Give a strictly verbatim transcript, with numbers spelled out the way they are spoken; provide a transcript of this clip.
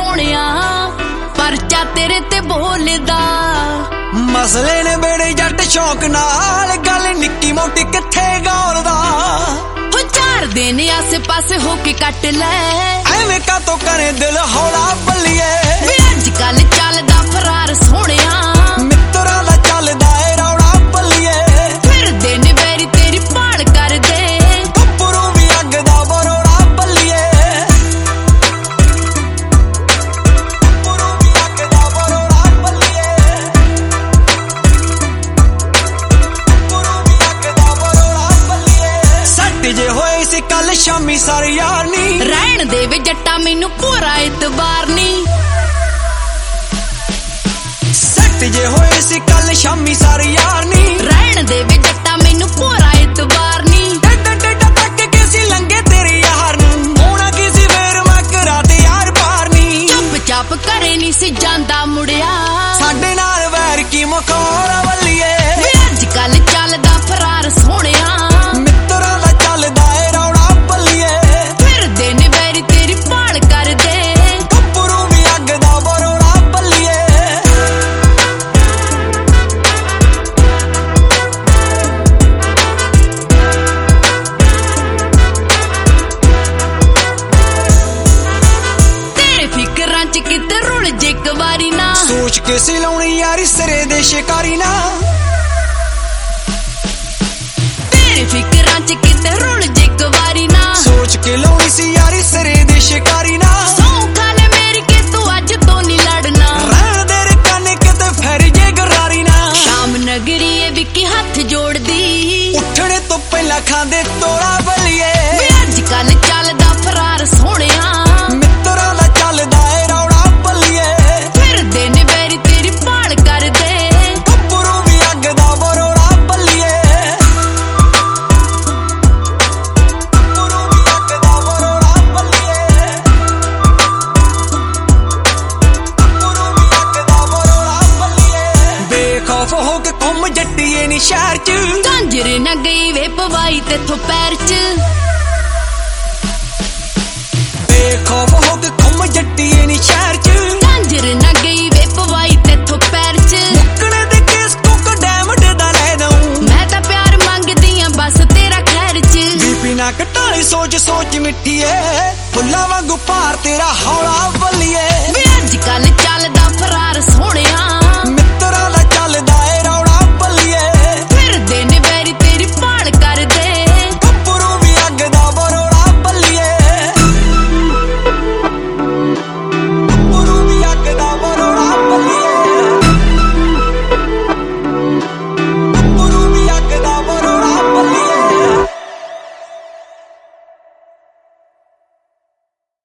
सोहणिया परचा तेरे ते बोलदा मसले ने बेड़े जट शौक नाल गल निक्की मोटी किथे गौरदा चार दिन आसे पासे होके कट ले एवें का तो करे दिल हौला बल्लिए अजकल चलदा फरार सोहणिया मित्तरां दा चलदा ए रौला बल्लिए फिर दिन बेरी तेरी भाल कर दे गप्परू भी अग दा बरोड़ा बल्लिए गप्परू भी अग दा बरोड़ा बल्लिए गप्परू भी अग दा बरोड़ा बल्लिए सट जे होए सी कल शामी सारी यार नी रहन दे वे जट्टा मैनू पूरा इतबार नी सट जे होए सी कल शामी सारी यार नी रहन दे वे जट्टा मैनू पूरा इतबार नी डडा डडा तक के सी लंगे तेरी यार नू होना किसी वेर मैं करा ते यार पार नी चुप चाप करे नी सी जांदा मुड़िया साडे नाल वैर की मखौल वल्लिए अजकल चलदा फरार सोहणिया मित्तरां दा चलदा ए रौला बल्लिए फिर दिन बेरी तेरी भाल कर दे गप्परू भी अग दा बरोड़ा बल्लिए तेरे फिकरां च किते रुल जे इक वारी ना सोच के सी लाउणी यारी सिरे दे शिकारी ना तेरे फिकरां च किते रुल जे इक वारी ना सोच के लाउणी सी यारी सिरे दे शिकारी ना सौंखा ले मेरी के तू अज तो नहीं लड़ना रहन दे रे कन्ने किते फेर जे गरारी ना शाम नगरी ए विकी हथ जोड़ दी उठने तो पहला खांदे तोड़ा बल्लिए अजकल चलदा फरार सोहणिया मित्तरां दा चलदा ए रौला बल्लिए फिर दिन बेरी तेरी भाल कर दे गप्परू भी अग दा बरोड़ा बल्लिए गप्परू भी अग दा बरोड़ा बल्लिए गप्परू भी अग दा बरोड़ा बल्लिए बेखौफ हो के घुम जट्टिए नी शहर च झांजरे ना गई वे पवाई तेथों पैर च